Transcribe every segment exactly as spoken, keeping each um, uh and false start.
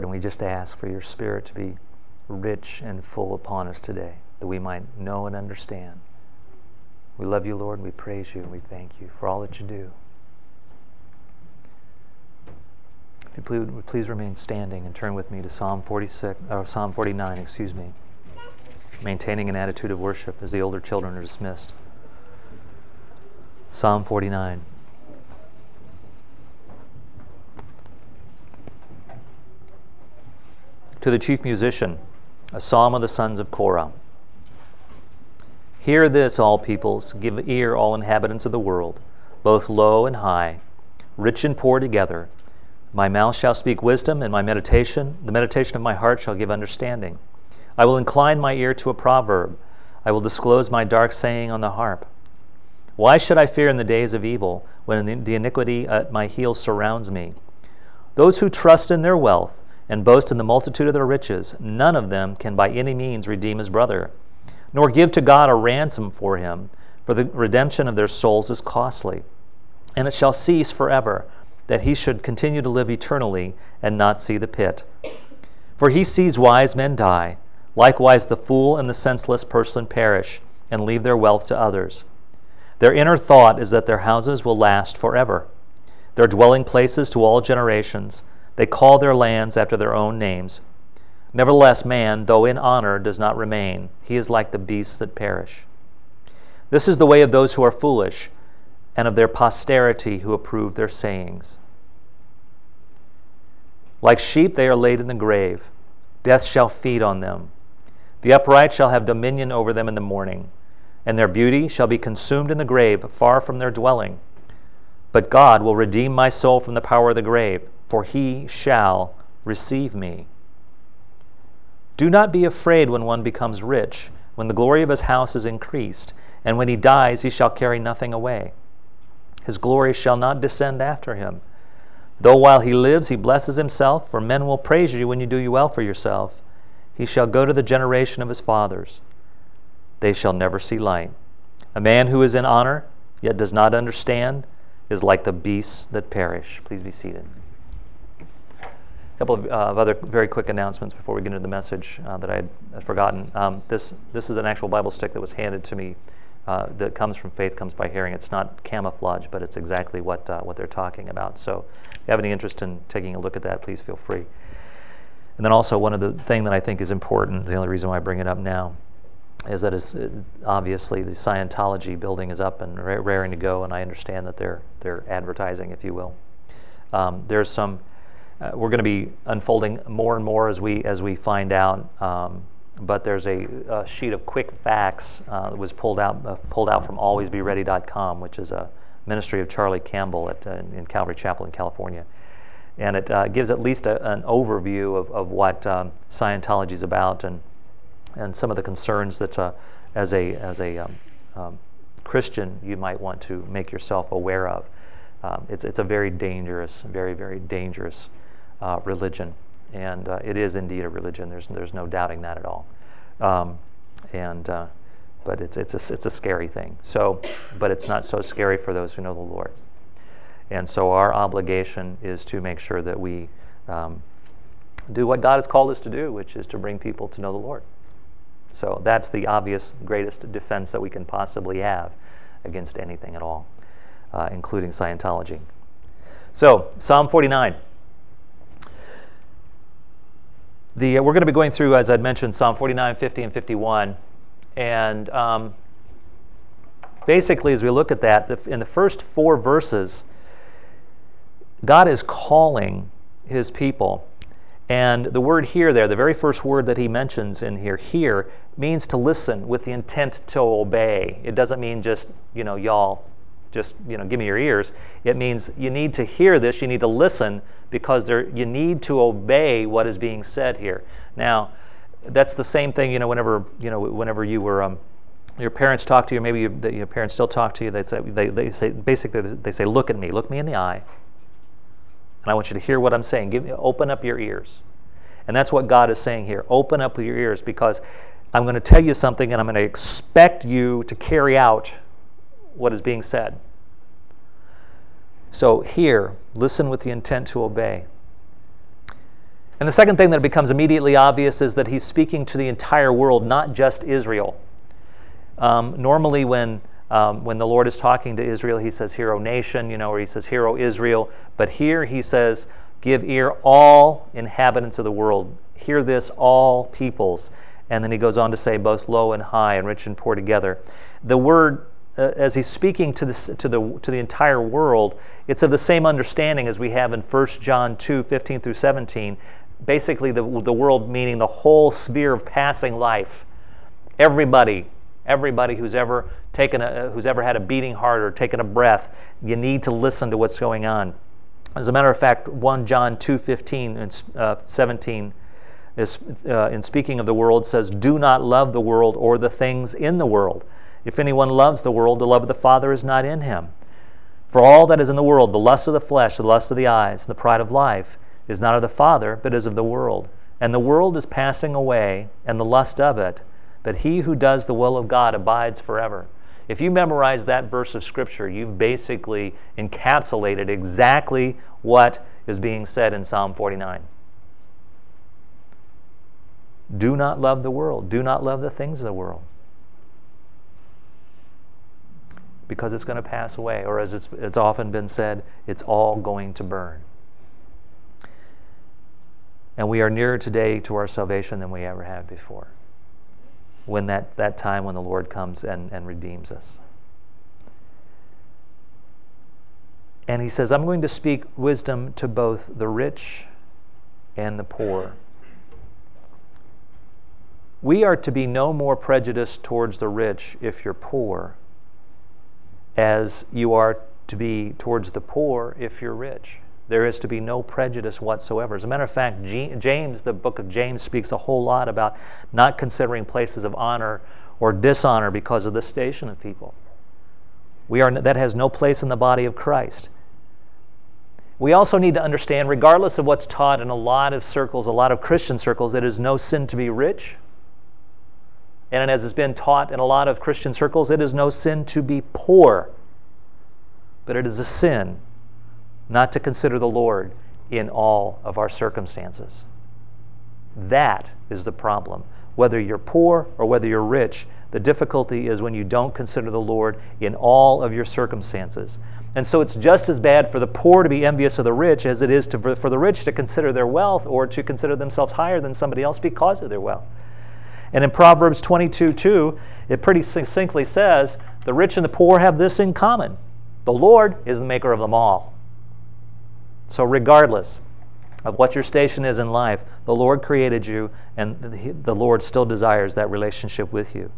And we just ask for your Spirit to be rich and full upon us today, that we might know and understand. We love you, Lord, and we praise you, and we thank you for all that you do. If you please, please remain standing and turn with me to Psalm forty-six, or Psalm forty-nine, excuse me. Maintaining an attitude of worship as the older children are dismissed. Psalm forty-nine. To the chief musician, a psalm of the sons of Korah. Hear this, all peoples, give ear, all inhabitants of the world, both low and high, rich and poor together. My mouth shall speak wisdom, and my meditation, the meditation of my heart shall give understanding. I will incline my ear to a proverb. I will disclose my dark saying on the harp. Why should I fear in the days of evil, when the iniquity at my heels surrounds me? Those who trust in their wealth and boast in the multitude of their riches, none of them can by any means redeem his brother, nor give to God a ransom for him, for the redemption of their souls is costly. And it shall cease forever, that he should continue to live eternally and not see the pit. For he sees wise men die, likewise the fool and the senseless person perish, and leave their wealth to others. Their inner thought is that their houses will last forever, their dwelling places to all generations. They call their lands after their own names. Nevertheless, man, though in honor, does not remain. He is like the beasts that perish. This is the way of those who are foolish, and of their posterity who approve their sayings. Like sheep they are laid in the grave. Death shall feed on them. The upright shall have dominion over them in the morning, and their beauty shall be consumed in the grave, far from their dwelling. But God will redeem my soul from the power of the grave, for he shall receive me. Do not be afraid when one becomes rich, when the glory of his house is increased, and when he dies he shall carry nothing away. His glory shall not descend after him. Though while he lives he blesses himself, for men will praise you when you do you well for yourself. He shall go to the generation of his fathers. They shall never see light. A man who is in honor, yet does not understand, is like the beasts that perish. Please be seated. A couple of, uh, of other very quick announcements before we get into the message uh, that I had I'd forgotten. Um, this this is an actual Bible stick that was handed to me uh, that comes from Faith Comes by Hearing. It's not camouflage, but it's exactly what uh, what they're talking about. So if you have any interest in taking a look at that, please feel free. And then also one of the thing that I think is important, the only reason why I bring it up now, is that it's, uh, obviously the Scientology building is up and ra- raring to go, and I understand that they're they're advertising, if you will. Um, there's some. Uh, we're going to be unfolding more and more as we as we find out. Um, but there's a, a sheet of quick facts uh, that was pulled out uh, pulled out from always be ready dot com, which is a ministry of Charlie Campbell at uh, in Calvary Chapel in California, and it uh, gives at least a, an overview of of what um, Scientology is about and and some of the concerns that uh, as a as a um, um, Christian you might want to make yourself aware of. Um, it's it's a very dangerous, very very dangerous. Uh, religion, and uh, it is indeed a religion. There's there's no doubting that at all. Um, and uh, but it's it's a it's a scary thing. So, but it's not so scary for those who know the Lord. And so our obligation is to make sure that we um, do what God has called us to do, which is to bring people to know the Lord. So that's the obvious greatest defense that we can possibly have against anything at all, uh, including Scientology. So Psalm forty-nine. The, uh, we're going to be going through, as I'd mentioned, Psalm forty-nine, fifty, and fifty-one. And um, basically, as we look at that, the, in the first four verses, God is calling his people. And the word hear there, the very first word that he mentions in here, hear, means to listen with the intent to obey. It doesn't mean just, you know, y'all, just, you know, give me your ears. It means you need to hear this, you need to listen, because there, you need to obey what is being said here. Now, that's the same thing, you know, whenever, you know, whenever you were, um, your parents talk to you, maybe you, your parents still talk to you, they say, they, they say, basically, they say, look at me, look me in the eye, and I want you to hear what I'm saying. Give me, open up your ears. And that's what God is saying here. Open up your ears, because I'm going to tell you something, and I'm going to expect you to carry out what is being said. So hear, listen with the intent to obey. And the second thing that becomes immediately obvious is that he's speaking to the entire world, not just Israel. Um, normally when, um, when the Lord is talking to Israel, he says, "Hear, O nation," you know, or he says, "Hear, O Israel." But here he says, "Give ear, all inhabitants of the world. Hear this, all peoples." And then he goes on to say, "Both low and high, and rich and poor together." The word, uh, as he's speaking to, this, to, the, to the entire world, it's of the same understanding as we have in First John two, fifteen through seventeen. Basically, the, the world meaning the whole sphere of passing life. Everybody, everybody who's ever taken a, who's ever had a beating heart or taken a breath, you need to listen to what's going on. As a matter of fact, First John two, fifteen and uh, seventeen, is, uh, in speaking of the world, says, "Do not love the world or the things in the world. If anyone loves the world, the love of the Father is not in him. For all that is in the world, the lust of the flesh, the lust of the eyes, and the pride of life, is not of the Father, but is of the world. And the world is passing away, and the lust of it, but he who does the will of God abides forever." If you memorize that verse of Scripture, you've basically encapsulated exactly what is being said in Psalm forty-nine. Do not love the world. Do not love the things of the world. Because it's going to pass away, or as it's, it's often been said, it's all going to burn. And we are nearer today to our salvation than we ever have before, when that, that time when the Lord comes and, and redeems us. And he says, "I'm going to speak wisdom to both the rich and the poor." We are to be no more prejudiced towards the rich if you're poor, as you are to be towards the poor if you're rich. There is to be no prejudice whatsoever. As a matter of fact, James, the book of James, speaks a whole lot about not considering places of honor or dishonor because of the station of people. We are, that has no place in the body of Christ. We also need to understand, regardless of what's taught in a lot of circles, a lot of Christian circles, it is no sin to be rich. And as has been taught in a lot of Christian circles, it is no sin to be poor. But it is a sin not to consider the Lord in all of our circumstances. That is the problem. Whether you're poor or whether you're rich, the difficulty is when you don't consider the Lord in all of your circumstances. And so it's just as bad for the poor to be envious of the rich as it is to, for the rich to consider their wealth or to consider themselves higher than somebody else because of their wealth. And in Proverbs twenty-two two, it pretty succinctly says, "The rich and the poor have this in common. The Lord is the maker of them all." So regardless of what your station is in life, the Lord created you, and the Lord still desires that relationship with you.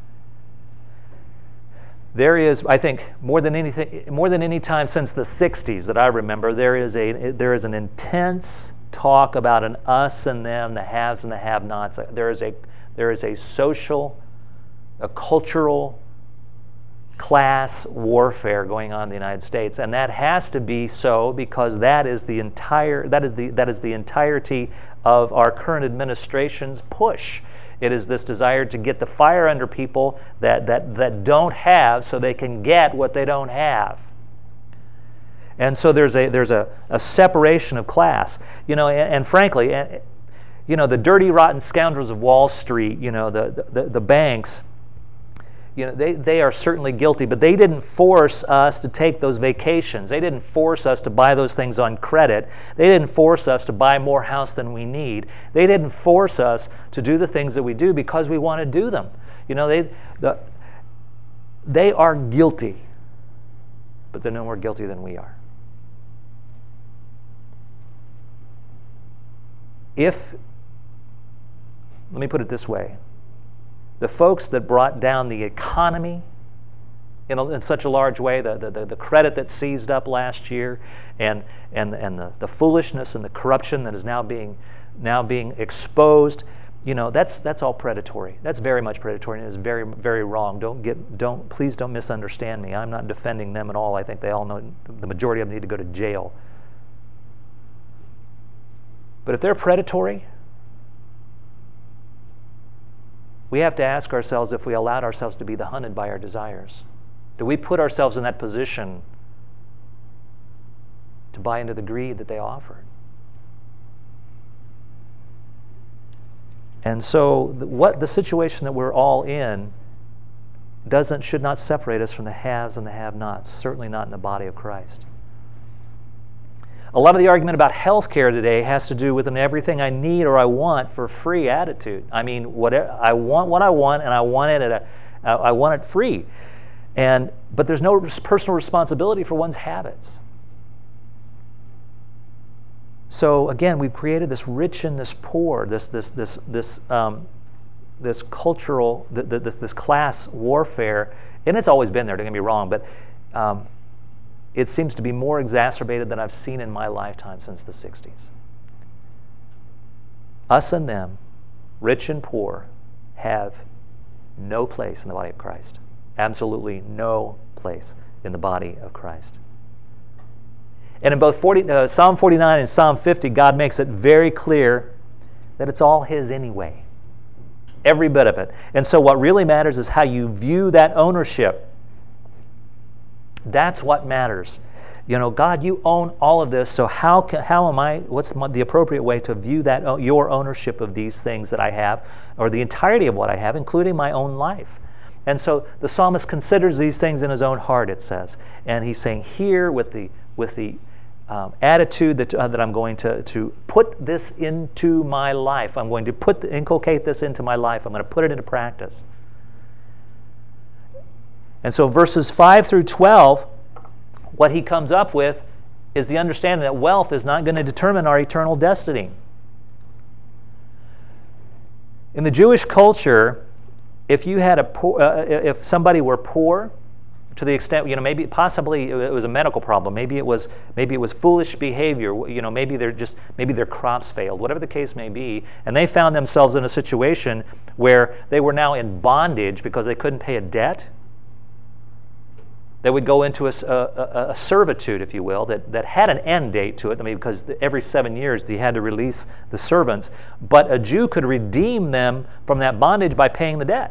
There is, I think, more than anything, more than any time since the sixties that I remember, there is a there is an intense talk about an us and them, the haves and the have-nots. There is a there is a social, a cultural, class warfare going on in the United States, and that has to be so because that is the entire that is the that is the entirety of our current administration's push. It is this desire to get the fire under people that that that don't have, so they can get what they don't have. And so there's a there's a, a separation of class, you know, and, and frankly, you know, the dirty, rotten scoundrels of Wall Street, you know, the the, the banks. You know, they, they are certainly guilty, but they didn't force us to take those vacations. They didn't force us to buy those things on credit. They didn't force us to buy more house than we need. They didn't force us to do the things that we do because we want to do them. You know, they, the, they are guilty, but they're no more guilty than we are. If, let me put it this way, the folks that brought down the economy in, a, in such a large way, the, the, the credit that seized up last year, and, and, and the, the foolishness and the corruption that is now being, now being exposed, you know, that's, that's all predatory. That's very much predatory, and it's very, very wrong. Don't get, don't, please don't misunderstand me. I'm not defending them at all. I think they all know the majority of them need to go to jail. But if they're predatory, we have to ask ourselves if we allowed ourselves to be the hunted by our desires. Do we put ourselves in that position to buy into the greed that they offered? And so the, what the situation that we're all in doesn't should not separate us from the haves and the have-nots, certainly not in the body of Christ. A lot of the argument about health care today has to do with an everything I need or I want for free attitude. I mean, whatever, I want what I want, and I want it at a, I want it free. And but there's no personal responsibility for one's habits. So again, we've created this rich and this poor, this this this this um, this cultural, this this class warfare, and it's always been there. Don't get me wrong, but um, it seems to be more exacerbated than I've seen in my lifetime since the sixties. Us and them, rich and poor, have no place in the body of Christ. Absolutely no place in the body of Christ. And in both forty, uh, Psalm forty-nine and Psalm fifty, God makes it very clear that it's all His anyway. Every bit of it. And so what really matters is how you view that ownership. That's what matters. You know, God, you own all of this, so how can, how am I, what's my, the appropriate way to view that, your ownership of these things that I have, or the entirety of what I have, including my own life? And so the psalmist considers these things in his own heart, it says. And he's saying, here with the with the um, attitude that, uh, that I'm going to, to put this into my life. I'm going to put the, inculcate this into my life. I'm going to put it into practice. And so verses five through twelve, what he comes up with is the understanding that wealth is not going to determine our eternal destiny. In the Jewish culture, if you had a poor, uh, if somebody were poor, to the extent, you know, maybe possibly it was a medical problem, maybe it was maybe it was foolish behavior, you know, maybe they're just maybe their crops failed, whatever the case may be, and they found themselves in a situation where they were now in bondage because they couldn't pay a debt. They would go into a, a, a servitude, if you will, that, that had an end date to it. I mean, because every seven years they had to release the servants. But a Jew could redeem them from that bondage by paying the debt.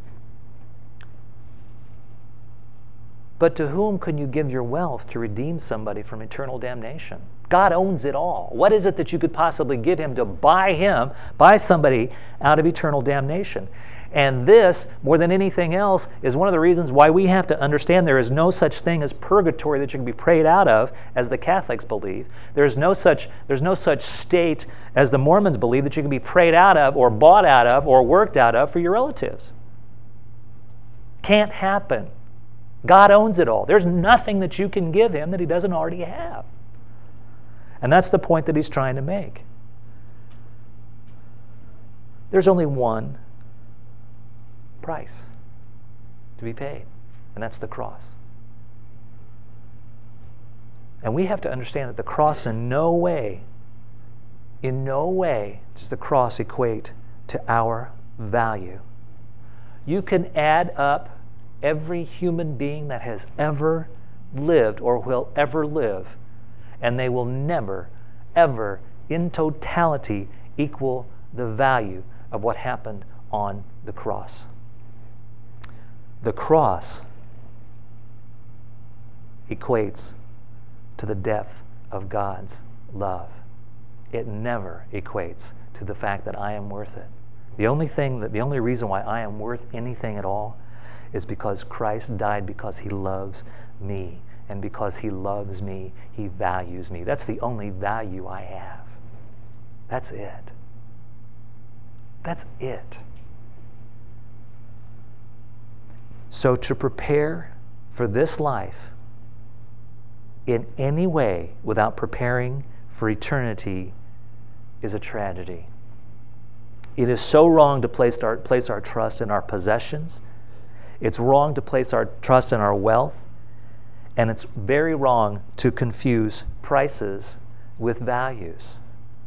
But to whom can you give your wealth to redeem somebody from eternal damnation? God owns it all. What is it that you could possibly give Him to buy him, buy somebody out of eternal damnation? And this, more than anything else, is one of the reasons why we have to understand there is no such thing as purgatory that you can be prayed out of, as the Catholics believe. There's no such, there's no such state as the Mormons believe that you can be prayed out of or bought out of or worked out of for your relatives. Can't happen. God owns it all. There's nothing that you can give Him that He doesn't already have. And that's the point that he's trying to make. There's only one price to be paid, and that's the cross. And we have to understand that the cross in no way, in no way does the cross equate to our value. You can add up every human being that has ever lived or will ever live, and they will never, ever, in totality, equal the value of what happened on the cross. The cross equates to the depth of God's love. It never equates to the fact that I am worth it. The only thing that, the only reason why I am worth anything at all is because Christ died because He loves me. And because He loves me, He values me. That's the only value I have. That's it. That's it. So to prepare for this life in any way without preparing for eternity is a tragedy. It is so wrong to place our, place our trust in our possessions. It's wrong to place our trust in our wealth. And it's very wrong to confuse prices with values.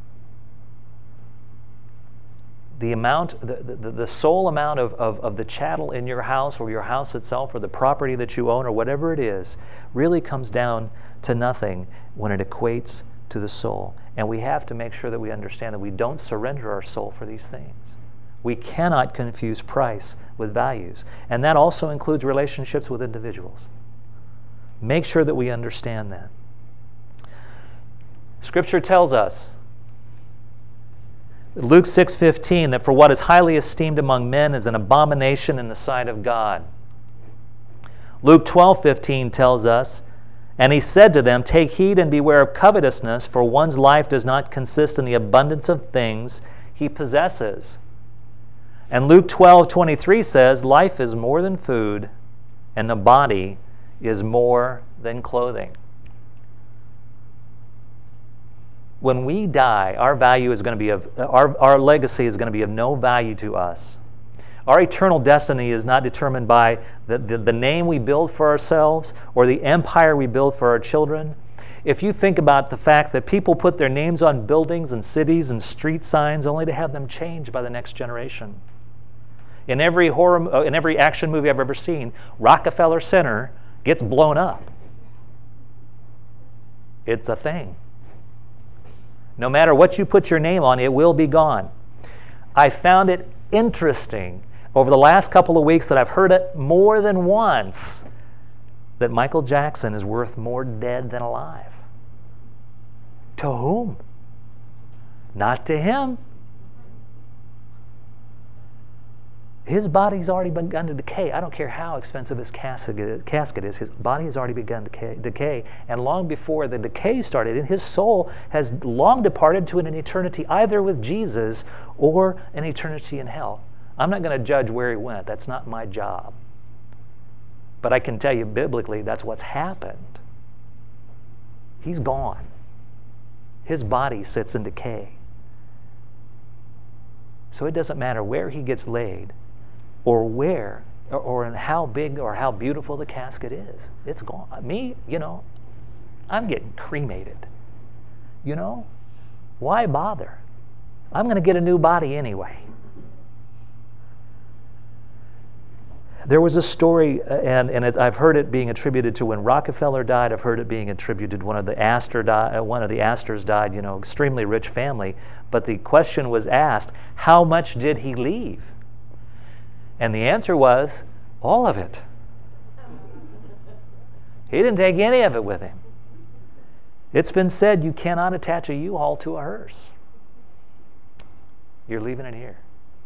The amount, the, the, the sole amount of, of, of the chattel in your house or your house itself or the property that you own or whatever it is really comes down to nothing when it equates to the soul. And we have to make sure that we understand that we don't surrender our soul for these things. We cannot confuse price with values. And that also includes relationships with individuals. Make sure that we understand that. Scripture tells us Luke six fifteen, that for what is highly esteemed among men is an abomination in the sight of God. Luke twelve fifteen tells us, and he said to them, take heed and beware of covetousness, for one's life does not consist in the abundance of things he possesses. And Luke twelve twenty-three says, life is more than food, and the body is more than clothing. When we die, our value is going to be of our, our legacy is going to be of no value to us. Our eternal destiny is not determined by the, the, the name we build for ourselves or the empire we build for our children. If you think about the fact that people put their names on buildings and cities and street signs only to have them changed by the next generation. In every horror, in every action movie I've ever seen, Rockefeller Center gets blown up. It's a thing. No matter what you put your name on, it will be gone. I found it interesting over the last couple of weeks that I've heard it more than once that Michael Jackson is worth more dead than alive. To whom? Not to him. His body's already begun to decay. I don't care how expensive his casket is. His body has already begun to decay. And long before the decay started, his soul has long departed to an eternity either with Jesus or an eternity in hell. I'm not going to judge where he went. That's not my job. But I can tell you biblically that's what's happened. He's gone. His body sits in decay. So it doesn't matter where he gets laid, or where, or, or in how big or how beautiful the casket is. It's gone. Me, you know, I'm getting cremated. You know? Why bother? I'm going to get a new body anyway. There was a story, and, and it, I've heard it being attributed to when Rockefeller died. I've heard it being attributed one of the Astor di- one of the Astors died, you know, extremely rich family. But the question was asked, how much did he leave? And the answer was, all of it. He didn't take any of it with him. It's been said you cannot attach a U-Haul to a hearse. You're leaving it here.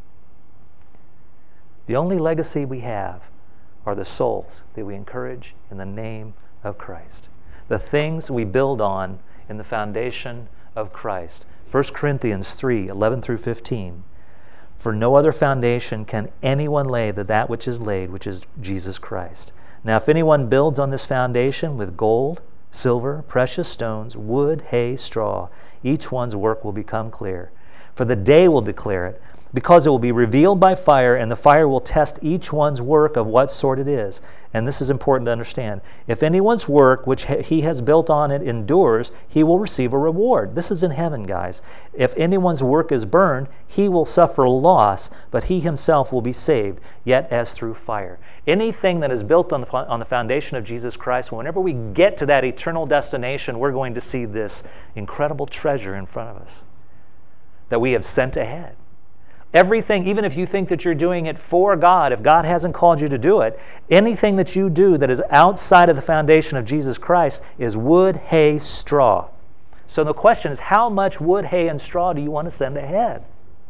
The only legacy we have are the souls that we encourage in the name of Christ. The things we build on in the foundation of Christ. First Corinthians three, eleven through fifteen. For no other foundation can anyone lay than that which is laid, which is Jesus Christ. Now if anyone builds on this foundation with gold, silver, precious stones, wood, hay, straw, each one's work will become clear. For the day will declare it, because it will be revealed by fire, and the fire will test each one's work of what sort it is. And this is important to understand. If anyone's work which he has built on it endures, he will receive a reward. This is in heaven, guys. If anyone's work is burned, he will suffer loss, but he himself will be saved, yet as through fire. Anything that is built on the, on the foundation of Jesus Christ, whenever we get to that eternal destination, we're going to see this incredible treasure in front of us that we have sent ahead. Everything, even if you think that you're doing it for God, if God hasn't called you to do it, anything that you do that is outside of the foundation of Jesus Christ is wood, hay, straw. So the question is, how much wood, hay, and straw do you want to send ahead?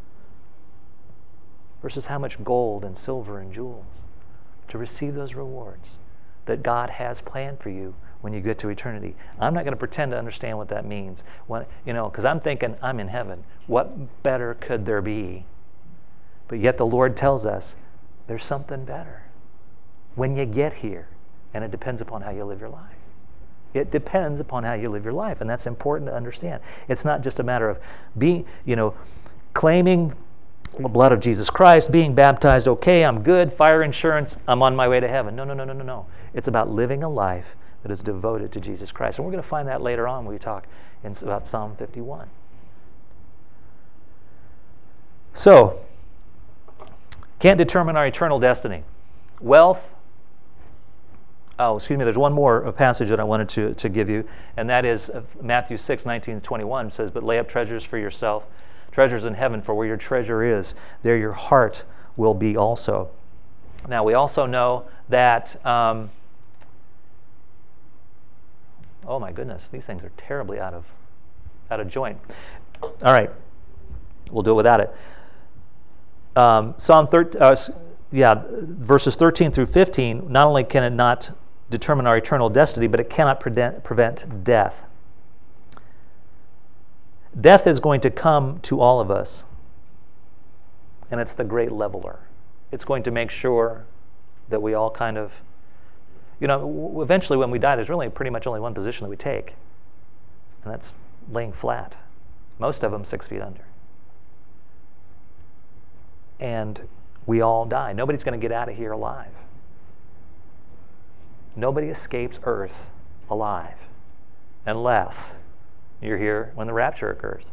Versus how much gold and silver and jewels to receive those rewards that God has planned for you when you get to eternity. I'm not going to pretend to understand what that means. When, you know, because I'm thinking, I'm in heaven. What better could there be? But yet the Lord tells us there's something better when you get here, and it depends upon how you live your life. It depends upon how you live your life, and that's important to understand. It's not just a matter of being, you know, claiming the blood of Jesus Christ, being baptized, okay, I'm good, fire insurance, I'm on my way to heaven. No, no, no, no, no, no. It's about living a life that is devoted to Jesus Christ. And we're going to find that later on when we talk in, about Psalm fifty-one. So, can't determine our eternal destiny. Wealth. Oh, excuse me, there's one more passage that I wanted to, to give you, and that is Matthew six, nineteen to twenty-one. It says, but lay up treasures for yourself, treasures in heaven, for where your treasure is, there your heart will be also. Now, we also know that, um, oh my goodness, these things are terribly out of, out of joint. All right. We'll do it without it. Um, Psalm thirteen, uh, yeah, verses thirteen through fifteen, not only can it not determine our eternal destiny, but it cannot prevent, prevent death. Death is going to come to all of us, and it's the great leveler. It's going to make sure that we all kind of, you know, eventually when we die, there's really pretty much only one position that we take, and that's laying flat. Most of them six feet under. And we all die. Nobody's going to get out of here alive. Nobody escapes Earth alive unless you're here when the rapture occurs.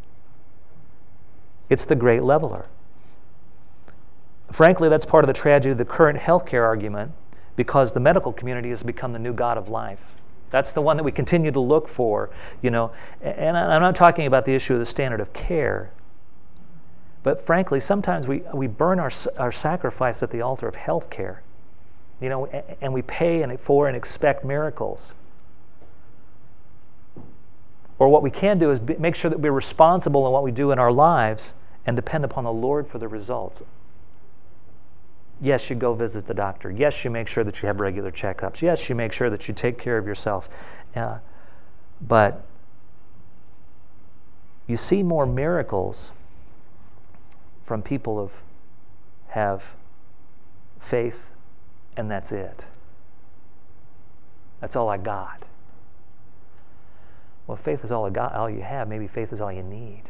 It's the great leveler. Frankly, that's part of the tragedy of the current healthcare argument, because the medical community has become the new god of life. That's the one that we continue to look for, you know. And I'm not talking about the issue of the standard of care, but frankly, sometimes we, we burn our, our sacrifice at the altar of healthcare, you know, and we pay and for and expect miracles. Or what we can do is be, make sure that we're responsible in what we do in our lives and depend upon the Lord for the results. Yes, you go visit the doctor. Yes, you make sure that you have regular checkups. Yes, you make sure that you take care of yourself. Uh, but you see more miracles from people who have faith, and that's it. That's all I got. Well, if faith is all I got, all you have, maybe faith is all you need.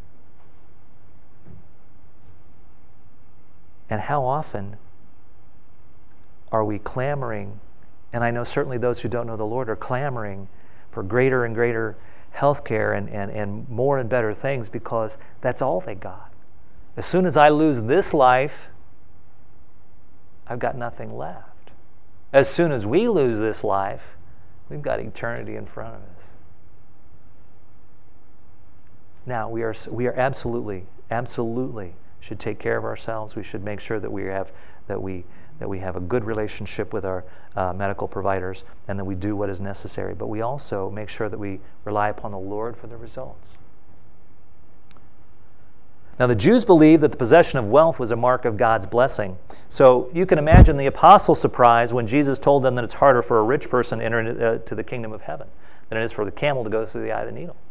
And how often are we clamoring, and I know certainly those who don't know the Lord are clamoring for greater and greater health care and, and, and more and better things, because that's all they got. As soon as I lose this life, I've got nothing left. As soon as we lose this life, we've got eternity in front of us. Now, we are we are absolutely, absolutely should take care of ourselves. We should make sure that we have that we that we have a good relationship with our uh, medical providers, and that we do what is necessary. But we also make sure that we rely upon the Lord for the results. Now, the Jews believed that the possession of wealth was a mark of God's blessing. So you can imagine the apostles' surprise when Jesus told them that it's harder for a rich person to enter uh, to the kingdom of heaven than it is for the camel to go through the eye of the needle.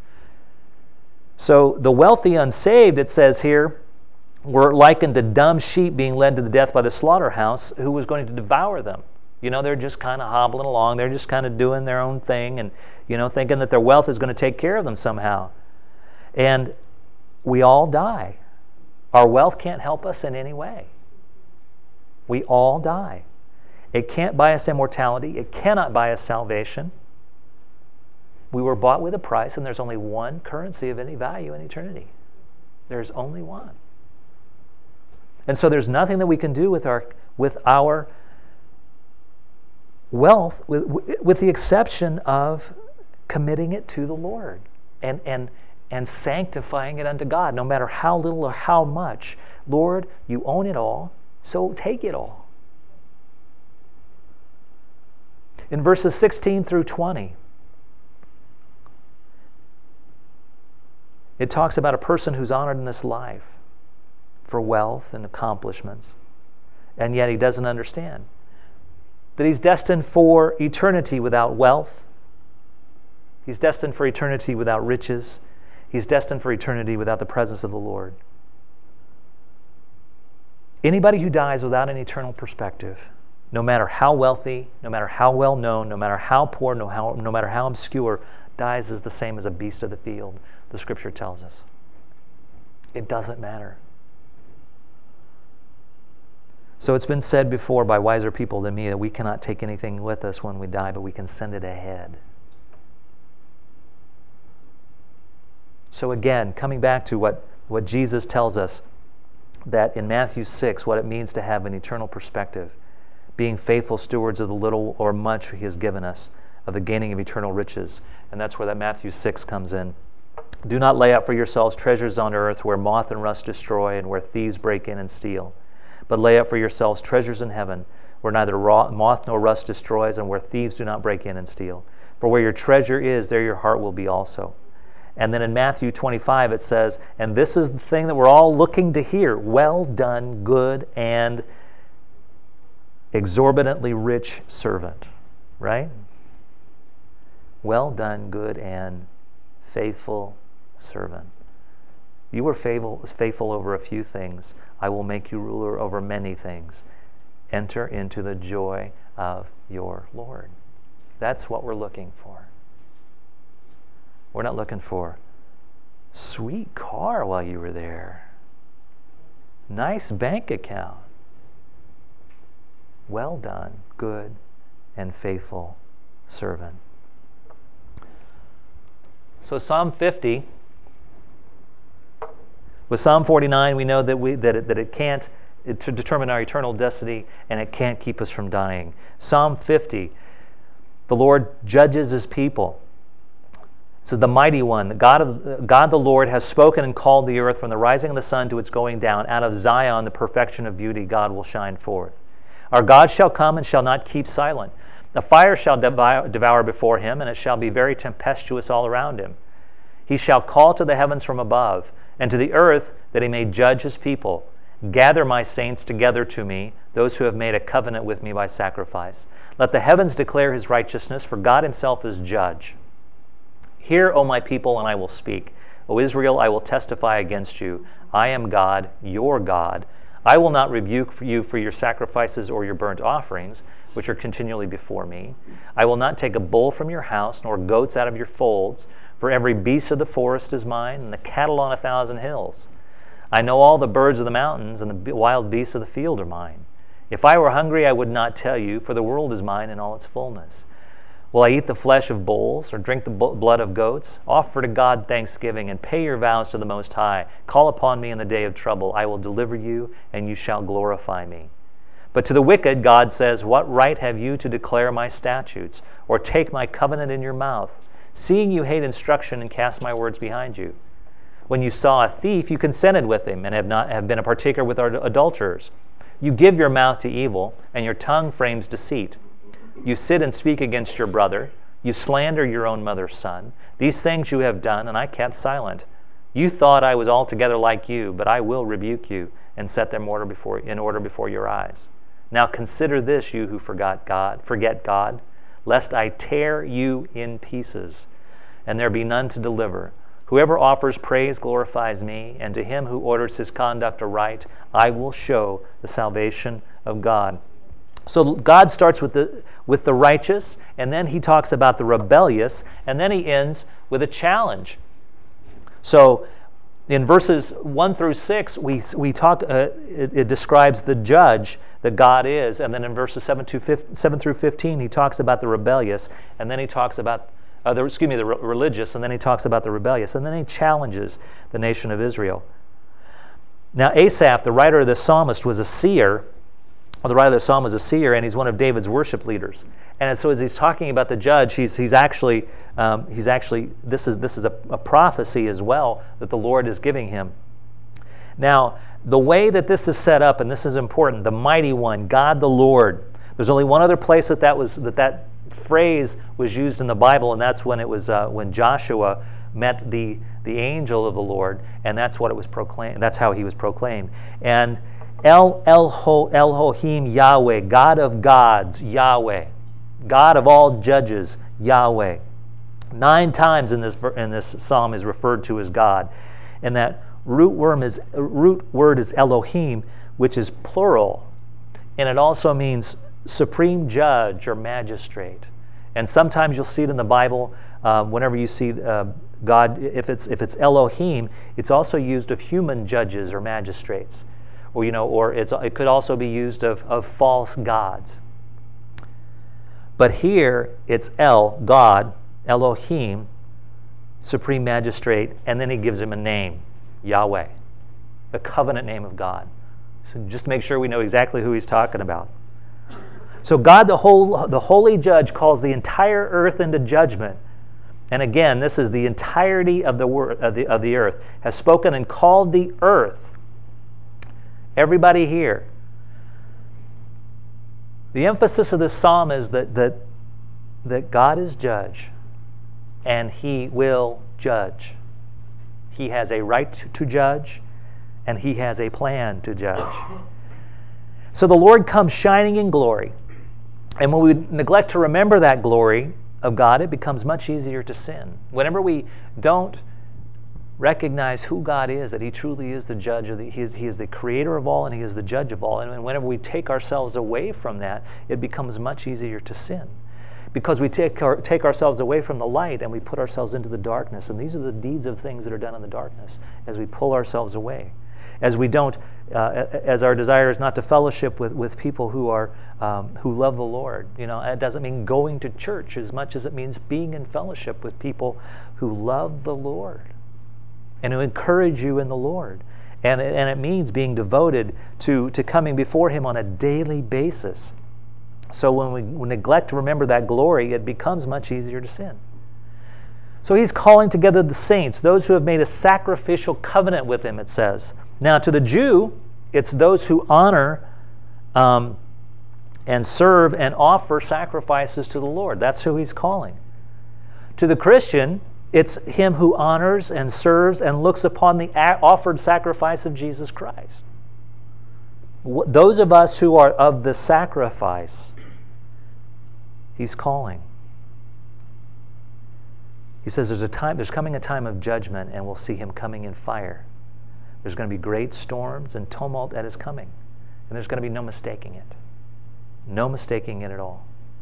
So the wealthy unsaved, it says here, were likened to dumb sheep being led to the death by the slaughterhouse, who was going to devour them. You know, they're just kind of hobbling along. They're just kind of doing their own thing and, you know, thinking that their wealth is going to take care of them somehow. And we all die. Our wealth can't help us in any way. We all die. It can't buy us immortality. It cannot buy us salvation. We were bought with a price, and there's only one currency of any value in eternity. There's only one. And so there's nothing that we can do with our with our wealth, with, with the exception of committing it to the Lord and, and, and sanctifying it unto God, no matter how little or how much. Lord, you own it all, so take it all. In verses sixteen through twenty, it talks about a person who's honored in this life for wealth and accomplishments, and yet he doesn't understand that he's destined for eternity without wealth. He's destined for eternity without riches. He's destined for eternity without the presence of the Lord. Anybody who dies without an eternal perspective, no matter how wealthy, no matter how well known, no matter how poor, no, how, no matter how obscure, dies as the same as a beast of the field, the Scripture tells us. It doesn't matter. So it's been said before by wiser people than me that we cannot take anything with us when we die, but we can send it ahead. So again, coming back to what, what Jesus tells us, that in Matthew six, what it means to have an eternal perspective, being faithful stewards of the little or much He has given us, of the gaining of eternal riches. And that's where that Matthew six comes in. Do not lay up for yourselves treasures on earth where moth and rust destroy and where thieves break in and steal. But lay up for yourselves treasures in heaven where neither moth nor rust destroys and where thieves do not break in and steal. For where your treasure is, there your heart will be also. And then in Matthew twenty-five it says, and this is the thing that we're all looking to hear, well done, good and exorbitantly rich servant, right? Well done, good and faithful servant. You were faithful, faithful over a few things. I will make you ruler over many things. Enter into the joy of your Lord. That's what we're looking for. We're not looking for sweet car while you were there. Nice bank account. Well done, good and faithful servant. So Psalm fifty. With Psalm forty-nine, we know that we that it, that it can't it, to determine our eternal destiny, and it can't keep us from dying. Psalm fifty, the Lord judges his people. It says, the mighty one, the God of God the Lord has spoken and called the earth from the rising of the sun to its going down. Out of Zion, the perfection of beauty, God will shine forth. Our God shall come and shall not keep silent. The fire shall devour before him, and it shall be very tempestuous all around him. He shall call to the heavens from above, and to the earth, that he may judge his people. Gather my saints together to me, those who have made a covenant with me by sacrifice. Let the heavens declare his righteousness, for God himself is judge. Hear, O my people, and I will speak. O Israel, I will testify against you. I am God, your God. I will not rebuke you for your sacrifices or your burnt offerings, which are continually before me. I will not take a bull from your house, nor goats out of your folds, for every beast of the forest is mine, and the cattle on a thousand hills. I know all the birds of the mountains, and the wild beasts of the field are mine. If I were hungry, I would not tell you, for the world is mine in all its fullness. Will I eat the flesh of bulls, or drink the blood of goats? Offer to God thanksgiving, and pay your vows to the Most High. Call upon me in the day of trouble. I will deliver you, and you shall glorify me. But to the wicked, God says, what right have you to declare my statutes, or take my covenant in your mouth, seeing you hate instruction and cast my words behind you? When you saw a thief, you consented with him, and have not have been a partaker with our adulterers. You give your mouth to evil, and your tongue frames deceit. You sit and speak against your brother. You slander your own mother's son. These things you have done, and I kept silent. You thought I was altogether like you, but I will rebuke you and set them order before, in order before your eyes. Now consider this, you who forgot God, forget God, lest I tear you in pieces, and there be none to deliver. Whoever offers praise glorifies me, and to him who orders his conduct aright, I will show the salvation of God. So God starts with the, with the righteous, and then he talks about the rebellious, and then he ends with a challenge. So in verses one through six, we, we talk, uh, it, it describes the judge that God is, and then in verses seven, to fifteen, seven through fifteen, he talks about the rebellious, and then he talks about, uh, the, excuse me, the re- religious, and then he talks about the rebellious, and then he challenges the nation of Israel. Now Asaph, the writer of this psalmist, was a seer. Well, the writer of the psalm was a seer, and he's one of David's worship leaders. And so as he's talking about the judge, he's he's actually um, he's actually this is this is a, a prophecy as well that the Lord is giving him. Now, the way that this is set up, and this is important, the mighty one, God the Lord. There's only one other place that that was that that phrase was used in the Bible, and that's when it was uh, when Joshua met the the angel of the Lord, and that's what it was proclaimed. That's how he was proclaimed. And El Elho, Elohim Yahweh, God of gods, Yahweh, God of all judges, Yahweh. Nine times in this in this psalm is referred to as God, and that root word is root word is Elohim, which is plural, and it also means supreme judge or magistrate. And sometimes you'll see it in the Bible uh, whenever you see uh, God. If it's if it's Elohim, it's also used of human judges or magistrates. Or, you know, or it's, it could also be used of, of false gods. But here, it's El, God, Elohim, supreme magistrate, and then he gives him a name, Yahweh, the covenant name of God. So just make sure we know exactly who he's talking about. So God, the, whole, the holy judge, calls the entire earth into judgment. And again, this is the entirety of the, word, of the, of the earth, has spoken and called the earth. Everybody here. The emphasis of this psalm is that, that, that God is judge, and he will judge. He has a right to, to judge, and he has a plan to judge. So the Lord comes shining in glory. And when we neglect to remember that glory of God, it becomes much easier to sin. Whenever we don't recognize who God is, that he truly is the judge of the, he is, he is the creator of all and he is the judge of all. And whenever we take ourselves away from that, it becomes much easier to sin. Because we take, our, take ourselves away from the light and we put ourselves into the darkness. And these are the deeds of things that are done in the darkness as we pull ourselves away. As we don't, uh, as our desire is not to fellowship with, with people who are um, who love the Lord. You know, it doesn't mean going to church as much as it means being in fellowship with people who love the Lord and who encourage you in the Lord. And, and it means being devoted to, to coming before him on a daily basis. So when we neglect to remember that glory, it becomes much easier to sin. So he's calling together the saints, those who have made a sacrificial covenant with him, it says. Now to the Jew, it's those who honor um, and serve and offer sacrifices to the Lord. That's who he's calling. To the Christian, it's him who honors and serves and looks upon the offered sacrifice of Jesus Christ. Those of us who are of the sacrifice, he's calling. He says there's a time, there's coming a time of judgment, and we'll see him coming in fire. There's going to be great storms and tumult that is coming, and there's going to be no mistaking it. No mistaking it at all.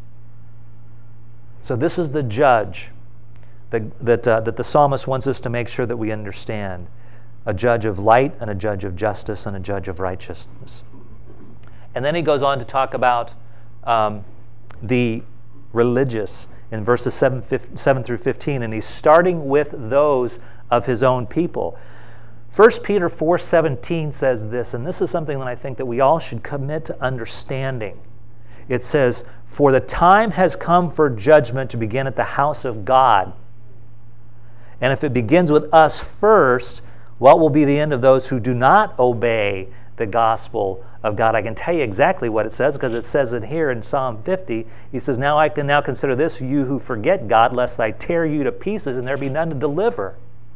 So this is the judge that, that, uh, that the psalmist wants us to make sure that we understand. A judge of light and a judge of justice and a judge of righteousness. And then he goes on to talk about um, the religious in verses seven, seven through fifteen, and he's starting with those of his own people. First Peter four seventeen says this, and this is something that I think that we all should commit to understanding. It says, "For the time has come for judgment to begin at the house of God. And if it begins with us first, what will be the end of those who do not obey the gospel of God?" I can tell you exactly what it says, because it says it here in Psalm fifty. He says, "Now I can now consider this, you who forget God, lest I tear you to pieces and there be none to deliver."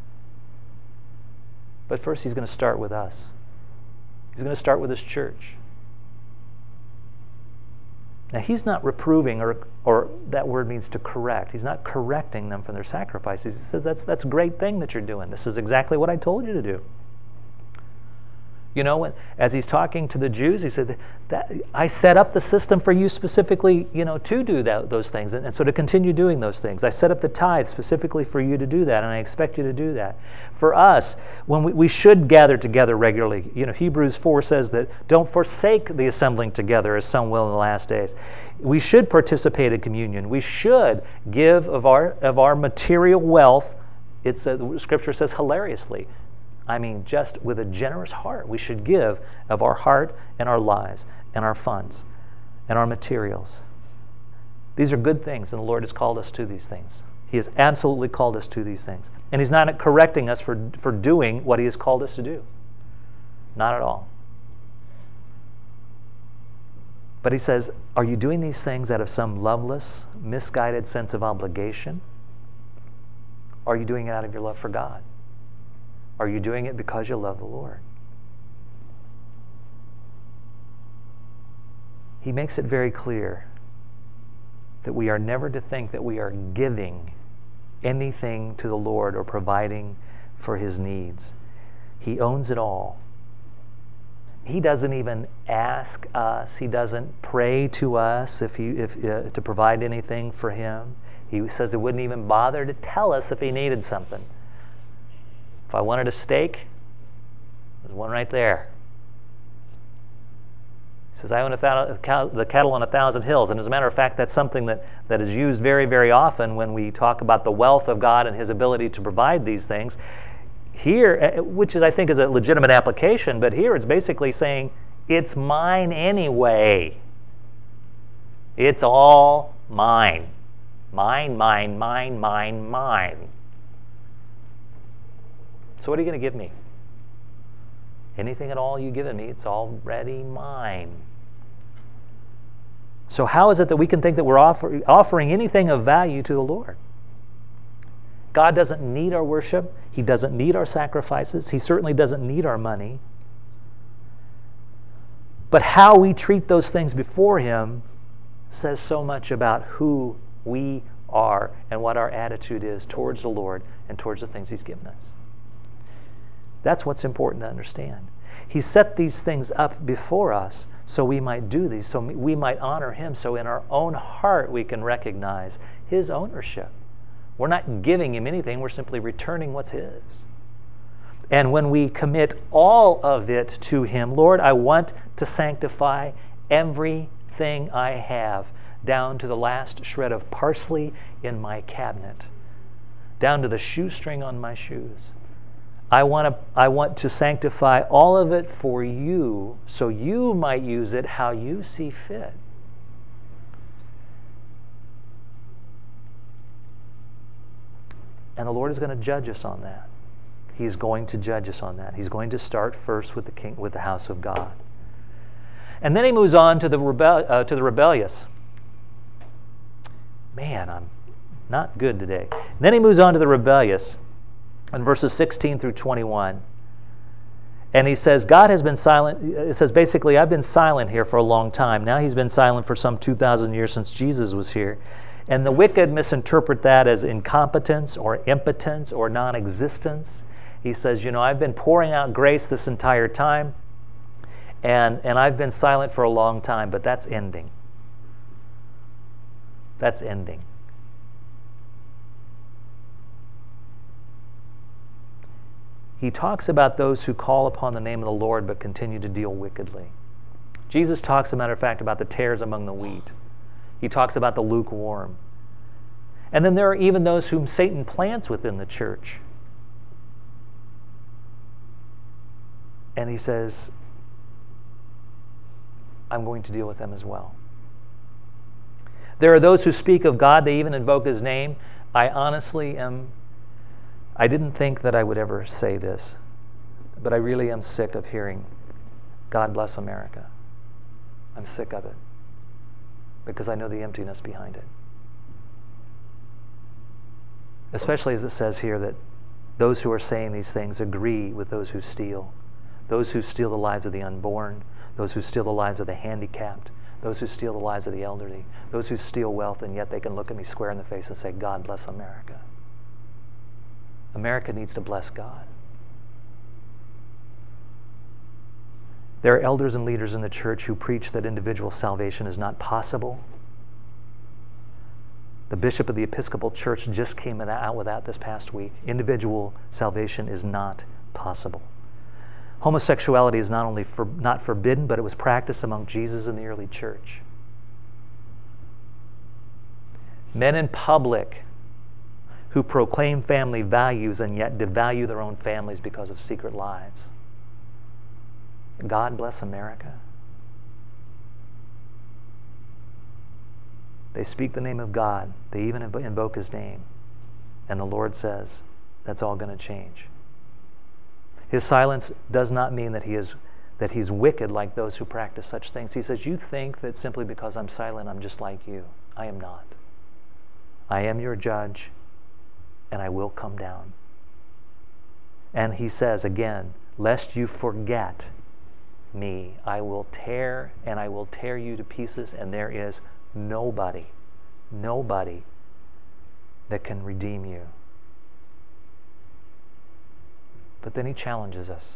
But first he's going to start with us. He's going to start with his church. Now he's not reproving, or, or that word means to correct. He's not correcting them from their sacrifices. He says, that's, that's a great thing that you're doing. This is exactly what I told you to do. You know, when, as he's talking to the Jews, he said, that, I set up the system for you specifically, you know, to do that, those things, and, and so to continue doing those things. I set up the tithe specifically for you to do that, and I expect you to do that. For us, when we, we should gather together regularly. You know, Hebrews four says that don't forsake the assembling together, as some will in the last days. We should participate in communion. We should give of our of our material wealth. It's uh, Scripture says hilariously. I mean, just with a generous heart, we should give of our heart and our lives and our funds and our materials. These are good things, and the Lord has called us to these things. He has absolutely called us to these things. And he's not correcting us for, for doing what he has called us to do. Not at all. But he says, are you doing these things out of some loveless, misguided sense of obligation? Or are you doing it out of your love for God? Are you doing it because you love the Lord? He makes it very clear that we are never to think that we are giving anything to the Lord or providing for his needs. He owns it all. He doesn't even ask us. He doesn't pray to us if he, if, uh, to provide anything for him. He says he wouldn't even bother to tell us if he needed something. If I wanted a steak, there's one right there. He says, I own a thousand, the cattle on a thousand hills. And as a matter of fact, that's something that, that is used very, very often when we talk about the wealth of God and his ability to provide these things. Here, which is I think is a legitimate application, but here it's basically saying, it's mine anyway. It's all mine. Mine, mine, mine, mine, mine. So what are you going to give me? Anything at all you given me, it's already mine. So how is it that we can think that we're offer, offering anything of value to the Lord? God doesn't need our worship. He doesn't need our sacrifices. He certainly doesn't need our money. But how we treat those things before Him says so much about who we are and what our attitude is towards the Lord and towards the things He's given us. That's what's important to understand. He set these things up before us so we might do these, so we might honor Him, so in our own heart we can recognize His ownership. We're not giving Him anything, we're simply returning what's His. And when we commit all of it to Him, Lord, I want to sanctify everything I have, down to the last shred of parsley in my cabinet, down to the shoestring on my shoes. I want to, I want to sanctify all of it for You, so You might use it how You see fit. And the Lord is going to judge us on that. He's going to judge us on that. He's going to start first with the king, with the house of God. And then He moves on to the rebel, uh, to the rebellious. Man, I'm not good today. And then He moves on to the rebellious in verses sixteen through twenty-one. And He says, God has been silent. It says basically, I've been silent here for a long time. Now He's been silent for some two thousand years since Jesus was here. And the wicked misinterpret that as incompetence or impotence or non-existence. He says, you know, I've been pouring out grace this entire time, and, and I've been silent for a long time, but that's ending. That's ending. He talks about those who call upon the name of the Lord but continue to deal wickedly. Jesus talks, as a matter of fact, about the tares among the wheat. He talks about the lukewarm. And then there are even those whom Satan plants within the church. And He says, I'm going to deal with them as well. There are those who speak of God, they even invoke His name. I honestly am, I didn't think that I would ever say this, but I really am sick of hearing, God bless America. I'm sick of it, because I know the emptiness behind it. Especially as it says here that those who are saying these things agree with those who steal. Those who steal the lives of the unborn, those who steal the lives of the handicapped, those who steal the lives of the elderly, those who steal wealth, and yet they can look at me square in the face and say, God bless America. America needs to bless God. There are elders and leaders in the church who preach that individual salvation is not possible. The bishop of the Episcopal Church just came out with that this past week. Individual salvation is not possible. Homosexuality is not only for, not forbidden, but it was practiced among Jesus in the early church. Men in public who proclaim family values and yet devalue their own families because of secret lives. God bless America. They speak the name of God. They even invoke His name. And the Lord says, that's all going to change. His silence does not mean that he is that he's wicked like those who practice such things. He says, you think that simply because I'm silent, I'm just like you. I am not. I am your judge, and I will come down. And He says again, lest you forget me, I will tear and I will tear you to pieces, and there is nobody, nobody that can redeem you. But then He challenges us.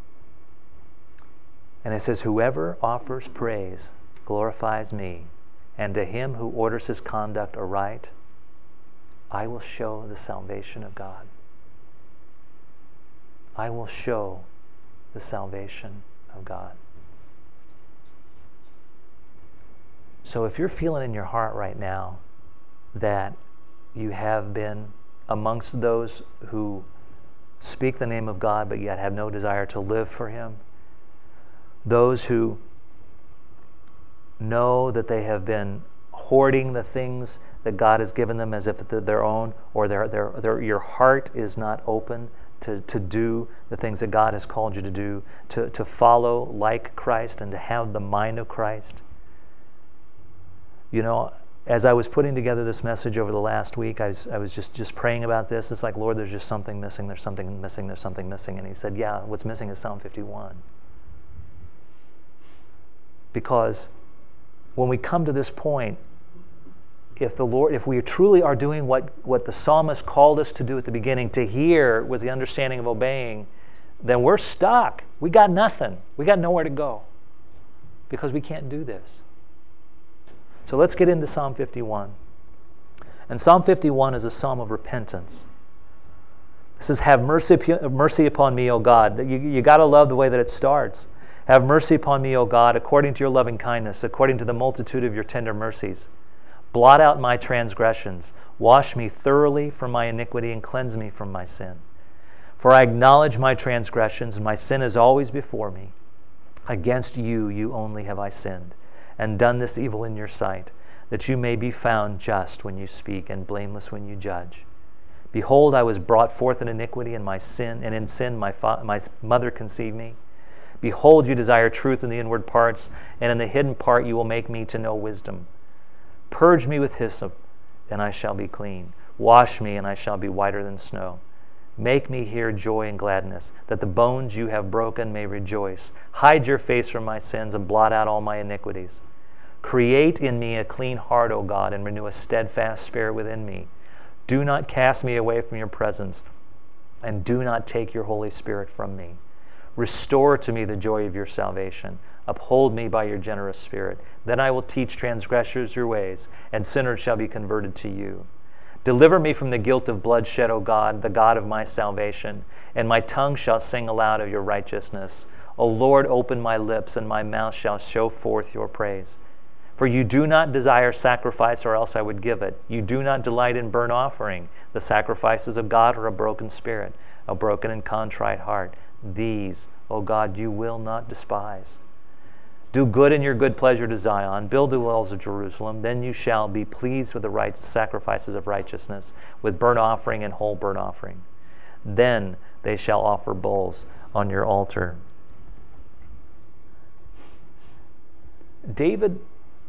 And it says, whoever offers praise glorifies me, and to him who orders his conduct aright, I will show the salvation of God. I will show the salvation of God. So if you're feeling in your heart right now that you have been amongst those who speak the name of God but yet have no desire to live for Him, those who know that they have been hoarding the things that God has given them as if they're their own, or their, their, their, your heart is not open to, to do the things that God has called you to do, to, to follow like Christ and to have the mind of Christ. You know, as I was putting together this message over the last week, I was, I was just, just praying about this. It's like, Lord, there's just something missing, there's something missing, there's something missing. And he said, yeah, what's missing is Psalm fifty-one. Because when we come to this point, if the Lord, if we truly are doing what, what the psalmist called us to do at the beginning, to hear with the understanding of obeying, then we're stuck. We got nothing. We got nowhere to go because we can't do this. So let's get into Psalm fifty-one. And Psalm fifty-one is a psalm of repentance. It says, have mercy, mercy upon me, O God. You, you got to love the way that it starts. Have mercy upon me, O God, according to your loving kindness, according to the multitude of your tender mercies. Blot out my transgressions. Wash me thoroughly from my iniquity and cleanse me from my sin. For I acknowledge my transgressions, and my sin is always before me. Against you, you only have I sinned, and done this evil in your sight, that you may be found just when you speak and blameless when you judge. Behold, I was brought forth in iniquity, and my sin, and in sin my, fa- my mother conceived me. Behold, you desire truth in the inward parts, and in the hidden part you will make me to know wisdom. Purge me with hyssop, and I shall be clean. Wash me, and I shall be whiter than snow. Make me hear joy and gladness, that the bones you have broken may rejoice. Hide your face from my sins and blot out all my iniquities. Create in me a clean heart, O God, and renew a steadfast spirit within me. Do not cast me away from your presence, and do not take your Holy Spirit from me. Restore to me the joy of your salvation. Uphold me by your generous spirit. Then I will teach transgressors your ways, and sinners shall be converted to you. Deliver me from the guilt of bloodshed, O God, the God of my salvation, and my tongue shall sing aloud of your righteousness. O Lord, open my lips, and my mouth shall show forth your praise. For you do not desire sacrifice, or else I would give it. You do not delight in burnt offering. The sacrifices of God are a broken spirit, a broken and contrite heart. These, O God, you will not despise. Do good in your good pleasure to Zion. Build the walls of Jerusalem. Then you shall be pleased with the right sacrifices of righteousness, with burnt offering and whole burnt offering. Then they shall offer bulls on your altar. David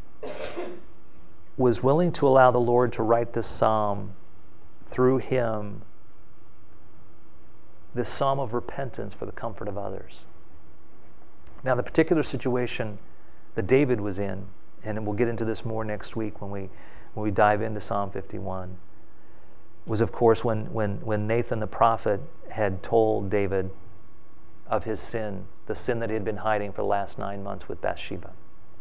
was willing to allow the Lord to write this psalm through him, this psalm of repentance for the comfort of others. Now, the particular situation that David was in, and we'll get into this more next week when we when we dive into Psalm fifty-one, was of course when when when Nathan the prophet had told David of his sin, the sin that he had been hiding for the last nine months with Bathsheba.